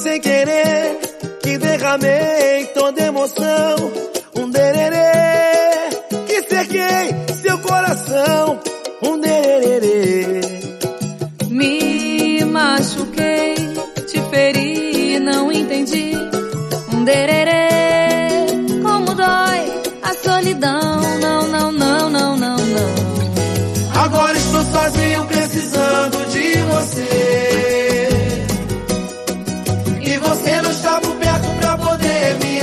sem querer que derramei toda emoção. Um dererê que cerquei seu coração. Um dererê. Me machuquei, te feri, não entendi. Um dererê, como dói a solidão. Não, não, não, não, não, não. Agora estou sozinho precisando de você. E você não está por perto pra poder me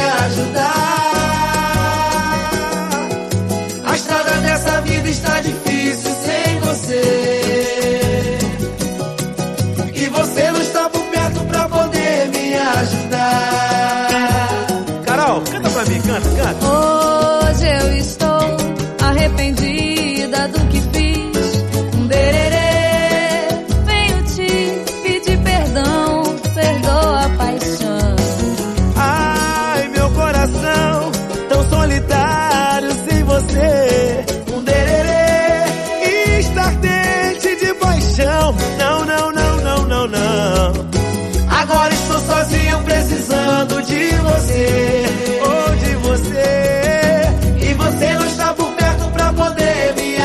ajudar. A estrada dessa vida está difícil sem você. E você não está por perto pra poder me ajudar. Carol, canta pra mim, canta, canta. Hoje eu estou arrependida do que fiz. Um dererê, venho te pedir perdão. Perdoa a paixão. Ai, meu coração, tão solitário sem você. Um dererê e estar ardente de paixão. Não, não, não, não, não, não. Agora estou sozinho precisando de você. Ou de você. E você não está por perto pra poder me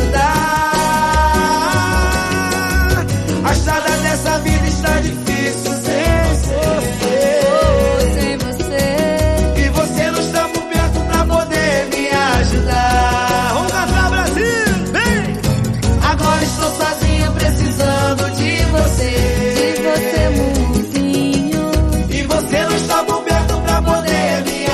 ajudar. A estrada dessa vida está difícil sem você. Sem você. E você não está por perto pra poder me ajudar. Vamos cantar, Brasil! Vem! Agora estou sozinho precisando de você. De você, mundinho. E você não está por perto pra poder me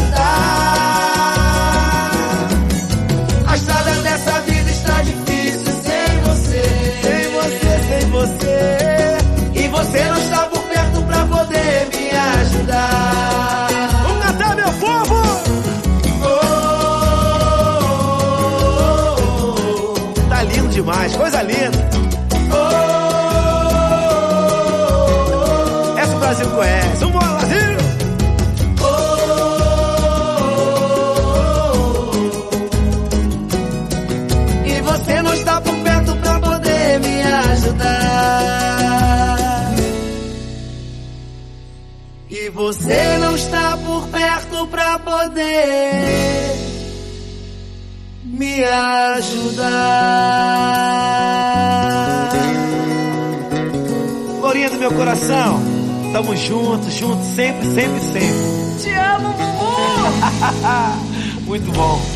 ajudar. A estrada dessa vida está difícil sem você. Sem você, sem você. E você não está por perto pra poder me ajudar. Vamos cantar, meu povo! Tá lindo demais, coisa linda. Essa o Brasil conhece. Vambora, Brasil! E você não está por perto pra poder me ajudar. E você não está por perto pra poder me ajudar. Florinha do meu coração, tamo juntos, juntos, sempre, sempre, sempre. Te amo, Mumu. Muito bom.